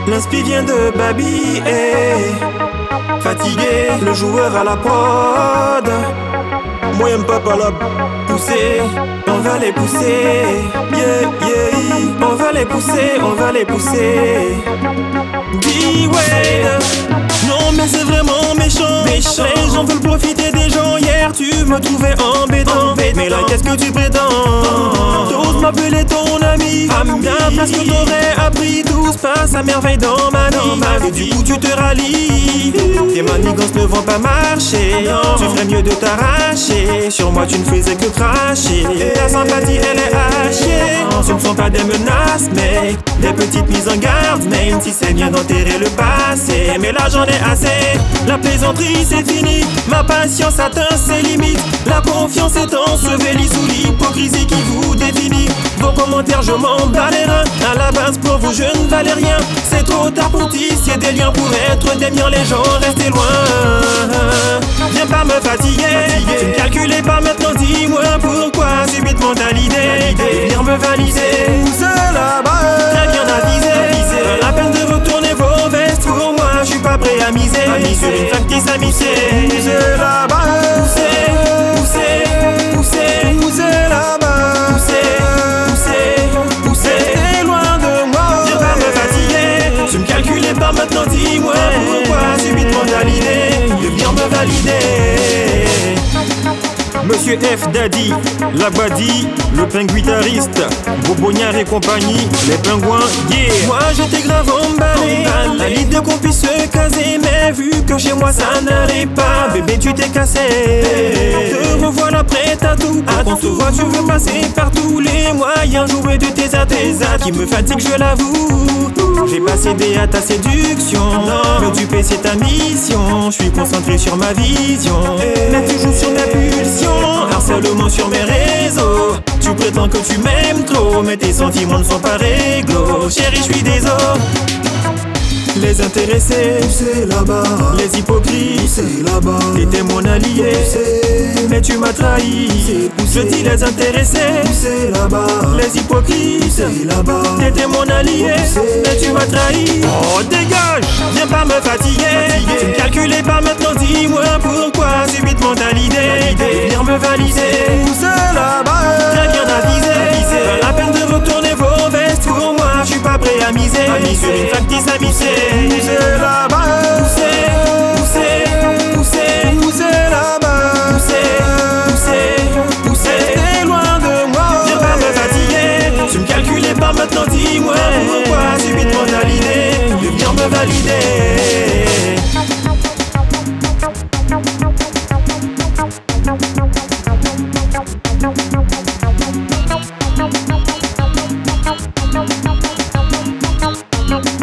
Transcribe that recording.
L'inspi vient de Baby, fatigué, le joueur à la prod. Moi j'aime pas la pousser, on va les pousser. Yeah, yeah, on va les pousser, on va les pousser. D-Wade, non mais c'est vraiment méchant. Les gens veulent profiter des gens. Hier tu me trouvais embêtant. Mais là qu'est-ce que tu prétends? T'oses m'appeler ton ami. Bien parce que t'aurais appris. Tout se passe à merveille dans ma vie. Et du coup tu te rallies. Tes manigances ne vont pas marcher. Tu ferais mieux de t'arracher. Sur moi tu ne faisais que cracher. Ta sympathie elle est hachée. Ce ne sont pas des menaces mais des petites mises en garde. Même si c'est bien d'enterrer le passé. Mais là j'en ai assez. La plaisanterie c'est fini. Ma patience atteint ses limites. La confiance est ensevelie sous l'hypocrisie qui vous définit. Vos commentaires je m'en bats les reins. À la base pour vous je ne valais rien. C'est trop tard pour tisser des liens. Pour être des miens les gens restez loin. Viens pas me fatiguer. Tu ne calculais pas maintenant, dis-moi pourquoi subitement t'as l'idée de venir me valiser. C'est là-bas, très bien avisé. Pas la peine de retourner vos vestes. Pour moi je suis pas prêt à miser sur une factice amitié. c'est là-bas, Poussez là-bas, poussez, t'es loin de moi. viens pas me fatiguer. Tu me calculais pas maintenant, dis-moi pourquoi subitement t'as l'idée de venir me valider. Monsieur F Daddy, la Badi, le pinguitariste, Bobognard et compagnie, les pingouins, yeah. Moi j'étais grave emballé à l'idée qu'on puisse se caser. Mais vu que chez moi ça n'allait pas, bébé tu t'es cassé. Te revoilà prête à tout. Pour qu'on se voit tu veux passer par tous les moyens. Jouer de tes atésats qui me fatigue je l'avoue. J'ai pas cédé à ta séduction. Me duper c'est ta mission. Je suis concentré sur ma vision. Mais tu joues sur mes pulsions. Harcèlement sur mes réseaux. Tu prétends que tu m'aimes trop. Mais tes sentiments ne sont pas réglo. Chérie je suis désolé. Les intéressés, C'est là-bas, les hypocrites, c'est là-bas, t'étais mon allié, mais tu m'as trahi. Je dis les intéressés, c'est là-bas, les hypocrites, c'est là-bas, t'étais mon allié, mais tu m'as trahi. Oh dégage, viens pas me fatiguer. Tu me calculais pas maintenant, dis-moi pourquoi subitement t'as l'idée de venir me valiser. c'est là-bas, Très bien avisé. Pas la peine de retourner vos vestes. Pour moi je suis pas prêt à miser sur une factice amitié. c'est là-bas, Poussez là-bas, t'es loin de moi. viens pas me fatiguer. Tu me calculais pas maintenant, dis-moi pourquoi subitement t'as l'idée de venir me valider.